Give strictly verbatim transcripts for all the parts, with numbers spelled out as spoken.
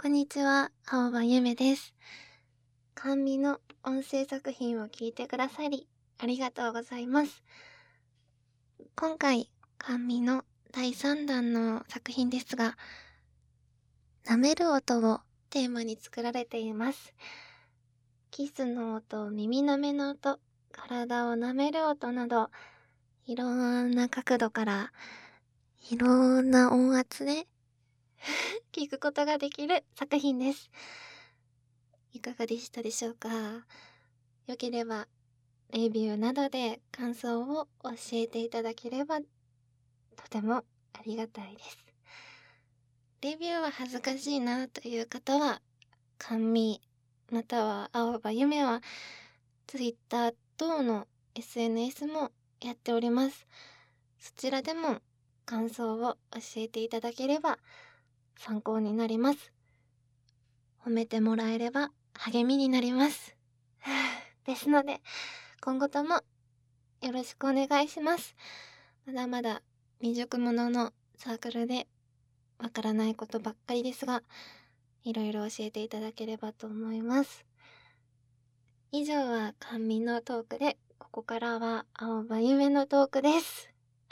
こんにちは、青葉ゆめです。甘味の音声作品を聞いてくださり、ありがとうございます。今回、甘味のだいさんだんの作品ですが、舐める音をテーマに作られています。キスの音、耳舐めの音、体を舐める音など、いろんな角度から、いろんな音圧で聞くことができる作品です。いかがでしたでしょうか？よければ、レビューなどで感想を教えていただければ、とてもありがたいです。レビューは恥ずかしいなという方は、甘味、または青葉ゆめは、Twitter 等の エスエヌエス もやっております。そちらでも感想を教えていただければ参考になります。褒めてもらえれば励みになります。ですので、今後ともよろしくお願いします。まだまだ未熟者のサークルでわからないことばっかりですが、いろいろ教えていただければと思います。以上は甘味のトークで、ここからは青葉ゆめのトークです。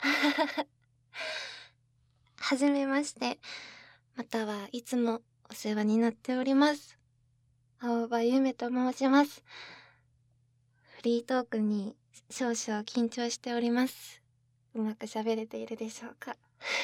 はじめまして、またはいつもお世話になっております。青葉ゆめと申します。フリートークに少々緊張しております。うまく喋れているでしょうか？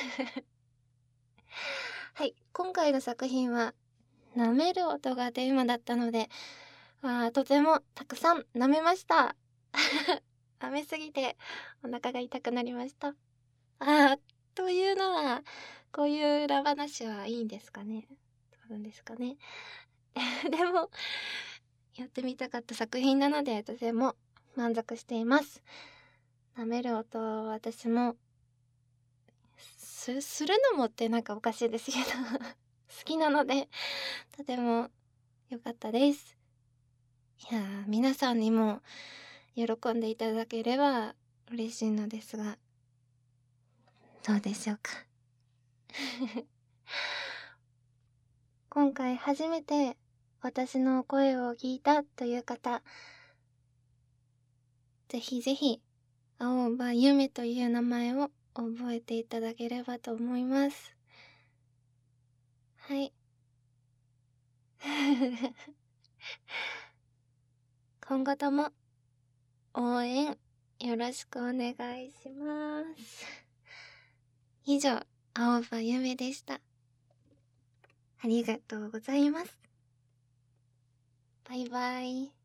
はい、今回の作品は舐める音がテーマだったので、あーとてもたくさん舐めました。舐めすぎてお腹が痛くなりました。あーというのは、こういう裏話はいいんですかね？どうなんですかね？でも、やってみたかった作品なので、とても満足しています。舐める音、私も、す、するのもってなんかおかしいですけど、好きなので、とても良かったです。いやー、皆さんにも喜んでいただければ嬉しいのですが、どうでしょうか？今回初めて私の声を聞いたという方、ぜひぜひ、青葉ゆめという名前を覚えていただければと思います。はい。今後とも応援よろしくお願いします。以上、青葉ゆめでした。ありがとうございます。バイバイ。